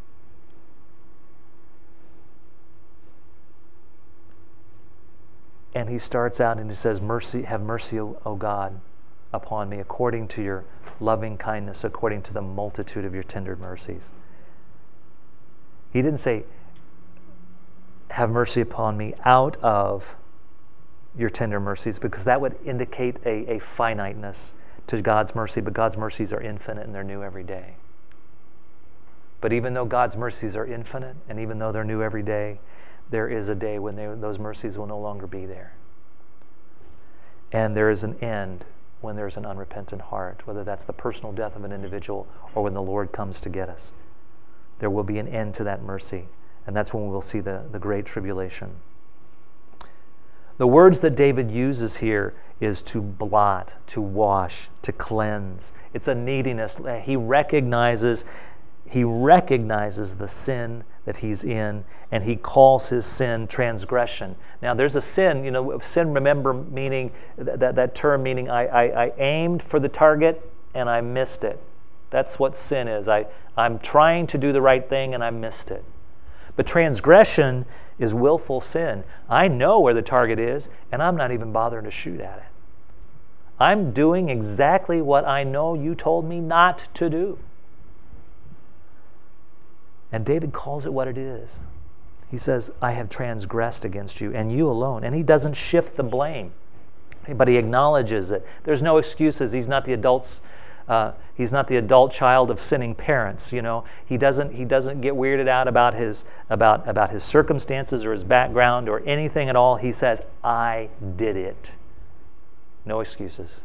And he starts out and he says, "Mercy, have mercy, O, o God, upon me, according to your loving kindness, according to the multitude of your tender mercies." He didn't say, "Have mercy upon me out of your tender mercies," because that would indicate a, a finiteness to God's mercy, but God's mercies are infinite and they're new every day. But even though God's mercies are infinite and even though they're new every day, there is a day when they, those mercies will no longer be there. And there is an end when there's an unrepentant heart, whether that's the personal death of an individual or when the Lord comes to get us. There will be an end to that mercy, and that's when we'll see the, the great tribulation. The words that David uses here is to blot, to wash, to cleanse. It's a neediness. He recognizes, he recognizes the sin that he's in, and he calls his sin transgression. Now, there's a sin, you know, sin, remember, meaning, that, that term meaning I, I, I aimed for the target and I missed it. That's what sin is. I, I'm trying to do the right thing and I missed it. But transgression is willful sin. I know where the target is and I'm not even bothering to shoot at it. I'm doing exactly what I know you told me not to do. And David calls it what it is. He says, "I have transgressed against you and you alone." And he doesn't shift the blame, but he acknowledges it. There's no excuses. He's not the adults. Uh, he's not the adult child of sinning parents. You know, he doesn't. He doesn't get weirded out about his about about his circumstances or his background or anything at all. He says, "I did it." No excuses.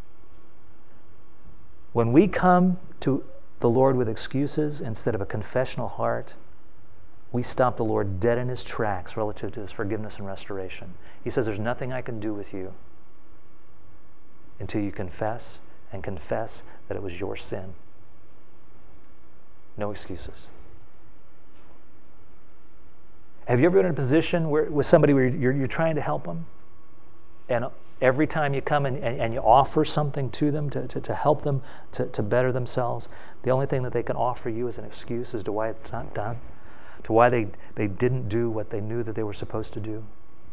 When we come to the Lord with excuses instead of a confessional heart, we stop the Lord dead in his tracks relative to his forgiveness and restoration. He says, there's nothing I can do with you until you confess and confess that it was your sin. No excuses. Have you ever been in a position where with somebody where you're, you're trying to help them, and every time you come and, and, and you offer something to them to, to, to help them to, to better themselves, the only thing that they can offer you as an excuse as to why it's not done, to why they, they didn't do what they knew that they were supposed to do?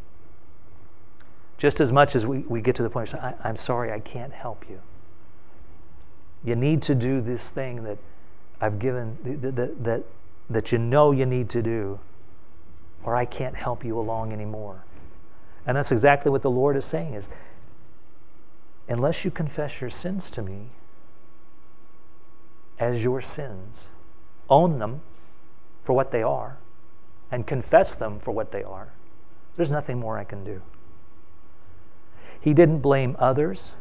Just as much as we, we get to the point of saying, I'm sorry, I can't help you. You need to do this thing that I've given, that, that, that, that you know you need to do, or I can't help you along anymore. And that's exactly what the Lord is saying is, unless you confess your sins to me as your sins, own them for what they are, and confess them for what they are, there's nothing more I can do. He didn't blame others,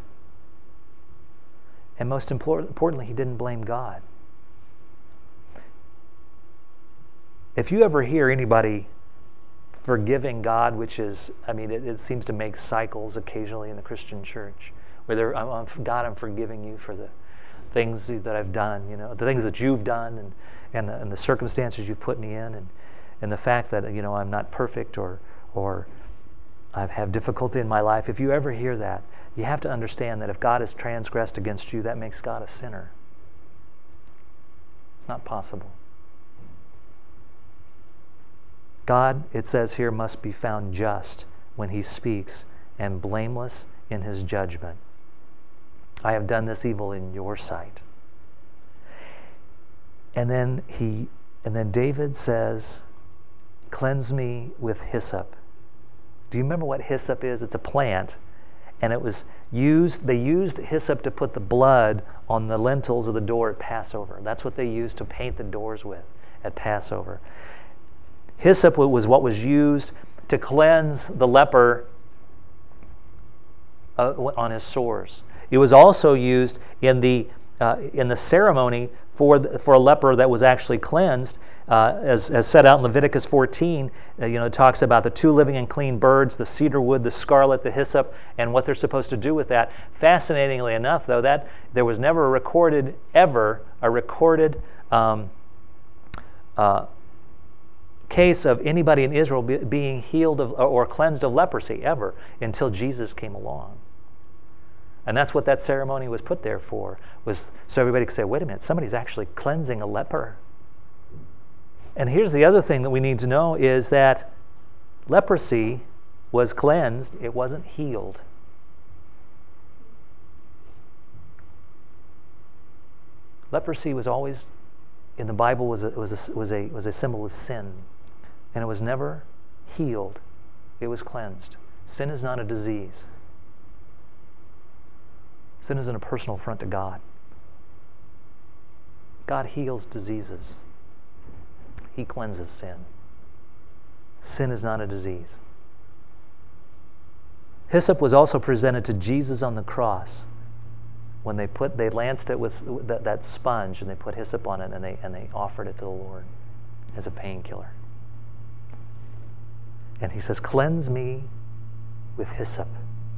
and most importantly, he didn't blame God. If you ever hear anybody forgiving God, which is, I mean, it, it seems to make cycles occasionally in the Christian church, where they're, I'm, I'm, God, I'm forgiving you for the things that I've done, you know, the things that you've done, and and the, and the circumstances you've put me in, and and the fact that, you know, I'm not perfect, or or I have difficulty in my life. If you ever hear that, you have to understand that if God has transgressed against you, that makes God a sinner. It's not possible. God, it says here, must be found just when he speaks and blameless in his judgment. I have done this evil in your sight. And then he, and then David says, cleanse me with hyssop. Do you remember what hyssop is? It's a plant, and it was used, they used hyssop to put the blood on the lintels of the door at Passover. That's what they used to paint the doors with at Passover. Hyssop was what was used to cleanse the leper uh, on his sores. It was also used in the uh, in the ceremony for the, for a leper that was actually cleansed, uh, as as set out in Leviticus fourteen. Uh, you know, it talks about the two living and clean birds, the cedar wood, the scarlet, the hyssop, and what they're supposed to do with that. Fascinatingly enough, though, that there was never a recorded ever a recorded um, uh, case of anybody in Israel be, being healed of, or cleansed of leprosy ever until Jesus came along. And that's what that ceremony was put there for, was so everybody could say, wait a minute, somebody's actually cleansing a leper. And here's the other thing that we need to know is that leprosy was cleansed, it wasn't healed. Leprosy was always, in the Bible, was a, was a, was a, was a symbol of sin. And it was never healed. It was cleansed. Sin is not a disease. Sin isn't a personal affront to God. God heals diseases. He cleanses sin. Sin is not a disease. Hyssop was also presented to Jesus on the cross. When they put, they lanced it with that, that sponge, and they put hyssop on it, and they and they offered it to the Lord as a painkiller. And he says, cleanse me with hyssop.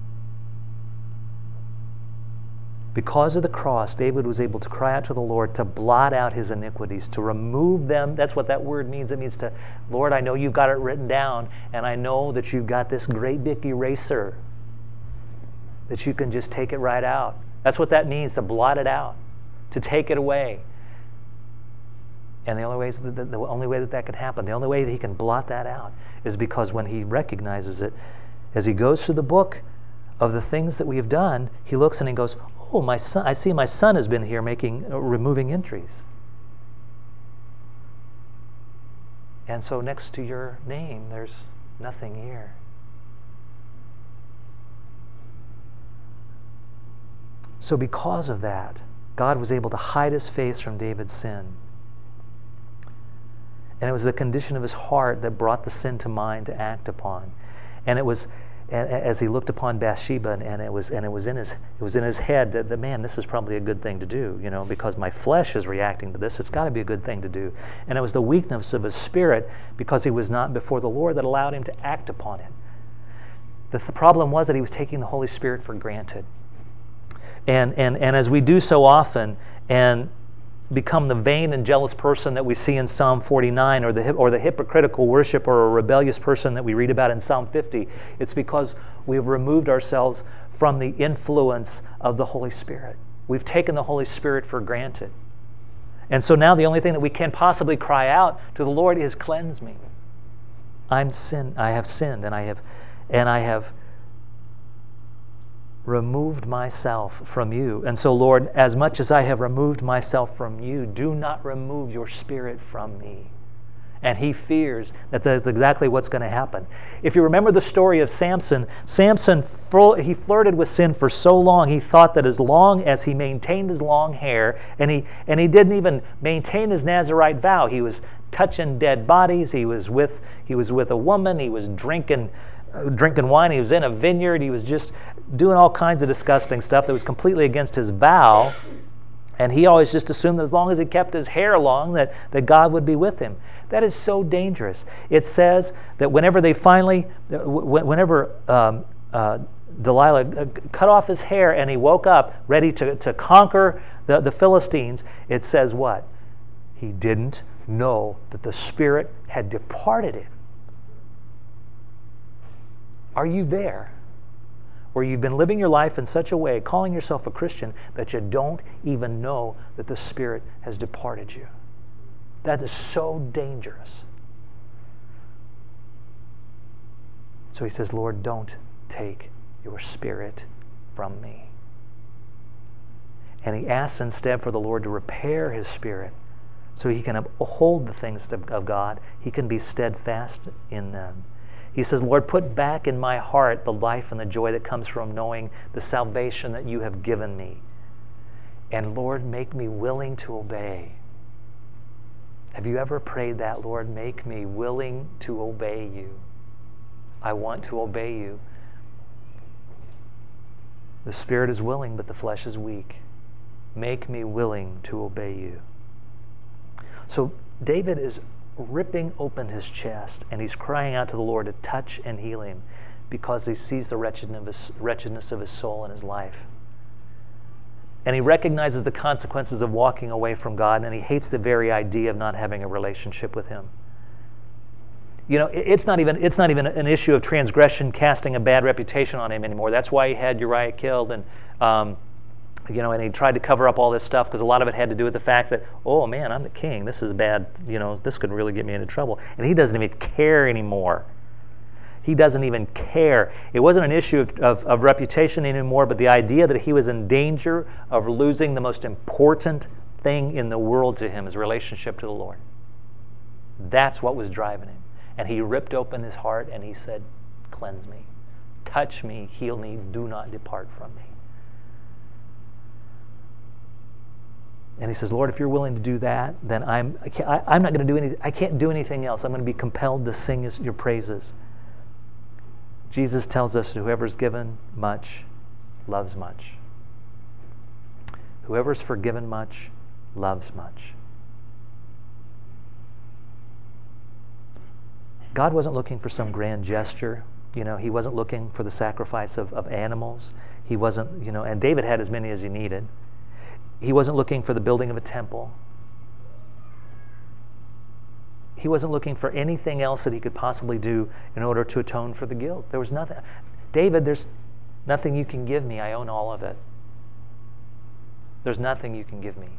Because of the cross, David was able to cry out to the Lord to blot out his iniquities, to remove them. That's what that word means. It means to, Lord, I know you've got it written down, and I know that you've got this great big eraser that you can just take it right out. That's what that means, to blot it out, to take it away. And the only way, the, the only way that that can happen, the only way that he can blot that out is because when he recognizes it, as he goes through the book of the things that we have done, he looks and he goes, oh, my son, I see my son has been here making, uh, removing entries. And so next to your name, there's nothing here. So because of that, God was able to hide his face from David's sin. And it was the condition of his heart that brought the sin to mind to act upon. And it was and, as he looked upon Bathsheba, and, and it was and it was in his it was in his head that, that man, this is probably a good thing to do, you know, because my flesh is reacting to this. It's got to be a good thing to do. And it was the weakness of his spirit, because he was not before the Lord, that allowed him to act upon it. The, the problem was that he was taking the Holy Spirit for granted. And and and as we do so often, and become the vain and jealous person that we see in Psalm forty-nine, or the or the hypocritical worshiper or rebellious person that we read about in Psalm fifty, it's because we've removed ourselves from the influence of the Holy Spirit. We've taken the Holy Spirit for granted. And so now the only thing that we can possibly cry out to the Lord is, cleanse me. I'm sin. I have sinned, and I have and I have removed myself from you. And so, Lord, as much as I have removed myself from you, do not remove your Spirit from me. And he fears that that's exactly what's going to happen. If you remember the story of Samson, Samson, he flirted with sin for so long, he thought that as long as he maintained his long hair, and he and he didn't even maintain his Nazirite vow, he was touching dead bodies, he was with he was with a woman, he was drinking drinking wine, he was in a vineyard, he was just doing all kinds of disgusting stuff that was completely against his vow. And he always just assumed that as long as he kept his hair long, that, that God would be with him. That is so dangerous. It says that whenever they finally, whenever um, uh, Delilah cut off his hair and he woke up ready to, to conquer the, the Philistines, it says what? He didn't know that the Spirit had departed him. Are you there? Where you've been living your life in such a way, calling yourself a Christian, that you don't even know that the Spirit has departed you. That is so dangerous. So he says, Lord, don't take your Spirit from me. And he asks instead for the Lord to repair his spirit so he can uphold the things of God. He can be steadfast in them. He says, Lord, put back in my heart the life and the joy that comes from knowing the salvation that you have given me. And Lord, make me willing to obey. Have you ever prayed that, Lord, make me willing to obey you? I want to obey you. The spirit is willing, but the flesh is weak. Make me willing to obey you. So David is ripping open his chest, and he's crying out to the Lord to touch and heal him, because he sees the wretchedness of his, wretchedness of his soul and his life. And he recognizes the consequences of walking away from God, and he hates the very idea of not having a relationship with him. You know, it's not even it's not even an issue of transgression casting a bad reputation on him anymore. That's why he had Uriah killed, and um, you know, and he tried to cover up all this stuff, because a lot of it had to do with the fact that, oh man, I'm the king. This is bad. You know, this could really get me into trouble. And he doesn't even care anymore. He doesn't even care. It wasn't an issue of, of, of reputation anymore, but the idea that he was in danger of losing the most important thing in the world to him, his relationship to the Lord. That's what was driving him. And he ripped open his heart and he said, cleanse me, touch me, heal me, do not depart from me. And he says, Lord, if you're willing to do that, then I'm I can't, I, I'm not going to do anything. I can't do anything else. I'm going to be compelled to sing his, your praises. Jesus tells us, whoever's given much loves much. Whoever's forgiven much loves much. God wasn't looking for some grand gesture. You know, he wasn't looking for the sacrifice of, of animals. He wasn't, you know, and David had as many as he needed. He wasn't looking for the building of a temple. He wasn't looking for anything else that he could possibly do in order to atone for the guilt. There was nothing. David, there's nothing you can give me. I own all of it. There's nothing you can give me.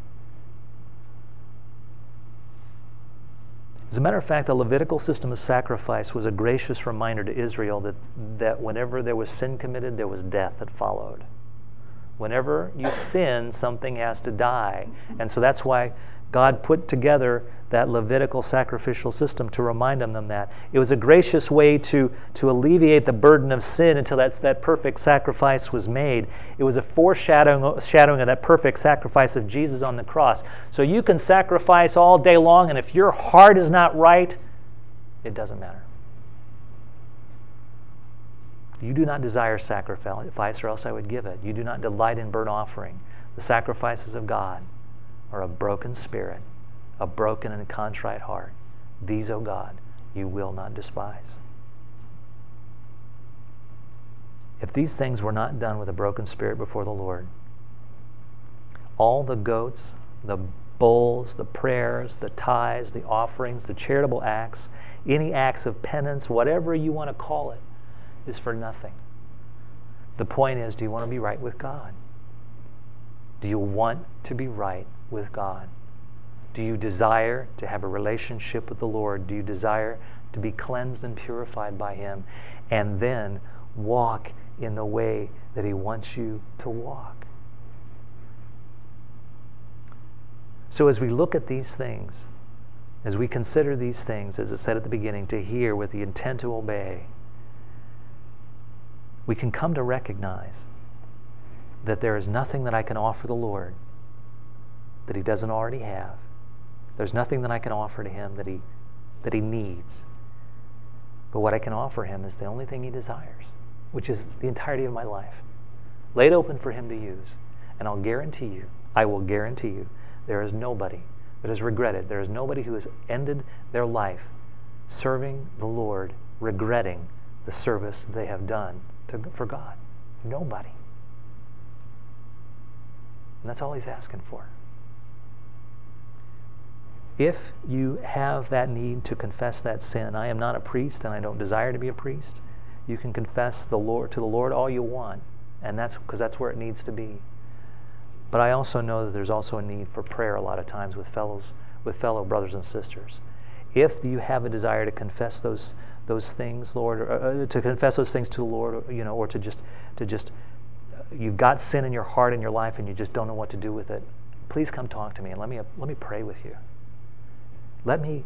As a matter of fact, the Levitical system of sacrifice was a gracious reminder to Israel that, that whenever there was sin committed, there was death that followed. Whenever you sin, something has to die. And so that's why God put together that Levitical sacrificial system to remind them that. It was a gracious way to, to alleviate the burden of sin until that's, that perfect sacrifice was made. It was a foreshadowing shadowing of that perfect sacrifice of Jesus on the cross. So you can sacrifice all day long, and if your heart is not right, it doesn't matter. You do not desire sacrifice, or else I would give it. You do not delight in burnt offering. The sacrifices of God are a broken spirit, a broken and contrite heart. These, O God, you will not despise. If these things were not done with a broken spirit before the Lord, all the goats, the bulls, the prayers, the tithes, the offerings, the charitable acts, any acts of penance, whatever you want to call it, is for nothing. The point is, do you want to be right with God? Do you want to be right with God? Do you desire to have a relationship with the Lord? Do you desire to be cleansed and purified by Him, and then walk in the way that He wants you to walk? So as we look at these things, as we consider these things, as I said at the beginning, to hear with the intent to obey, we can come to recognize that there is nothing that I can offer the Lord that He doesn't already have. There's nothing that I can offer to Him that He, that He needs. But what I can offer Him is the only thing He desires, which is the entirety of my life. Lay it open for Him to use. And I'll guarantee you, I will guarantee you, there is nobody that has regretted. There is nobody who has ended their life serving the Lord, regretting the service they have done to, for God. Nobody. And that's all He's asking for. If you have that need to confess that sin, I am not a priest and I don't desire to be a priest. You can confess the Lord to the Lord all you want, and that's because that's where it needs to be. But I also know that there's also a need for prayer a lot of times with fellows, with fellow brothers and sisters. If you have a desire to confess those those things, Lord, or, uh, to confess those things to the Lord, or, you know, or to just to just uh, you've got sin in your heart in your life and you just don't know what to do with it, please come talk to me and let me let me pray with you. Let me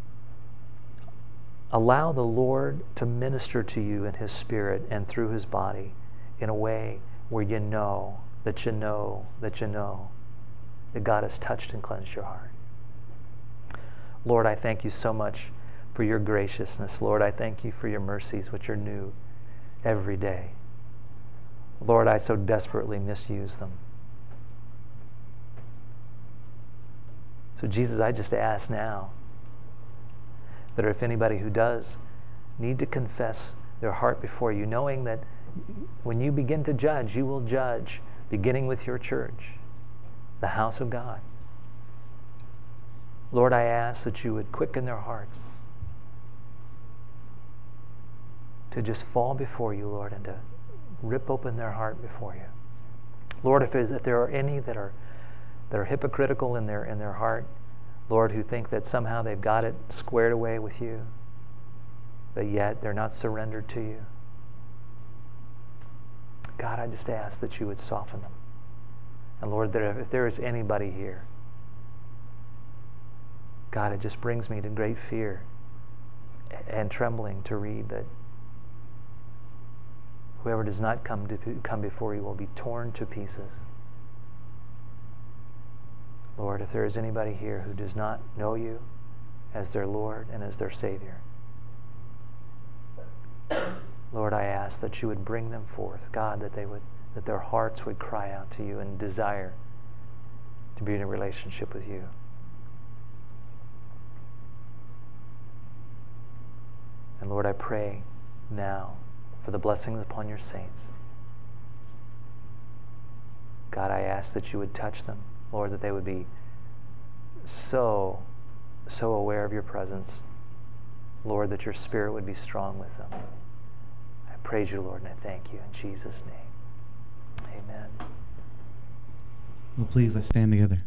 allow the Lord to minister to you in His Spirit and through His body in a way where you know that you know that you know that God has touched and cleansed your heart. Lord, I thank you so much for your graciousness. Lord, I thank you for your mercies, which are new every day. Lord, I so desperately misuse them. So Jesus, I just ask now that if anybody who does need to confess their heart before you, knowing that when you begin to judge, you will judge beginning with your church, the house of God. Lord, I ask that you would quicken their hearts to just fall before you, Lord, and to rip open their heart before you. Lord, if, if there are any that are that are hypocritical in their in their heart, Lord, who think that somehow they've got it squared away with you, but yet they're not surrendered to you, God, I just ask that you would soften them. And Lord, that if there is anybody here, God, it just brings me to great fear and trembling to read that whoever does not come to come before you will be torn to pieces. Lord, if there is anybody here who does not know you as their Lord and as their Savior, Lord, I ask that you would bring them forth, God, that they would, that their hearts would cry out to you and desire to be in a relationship with you. And Lord, I pray now for the blessings upon your saints. God, I ask that you would touch them, Lord, that they would be so, so aware of your presence. Lord, that your Spirit would be strong with them. I praise you, Lord, and I thank you in Jesus' name. Amen. Well, please, let's stand together.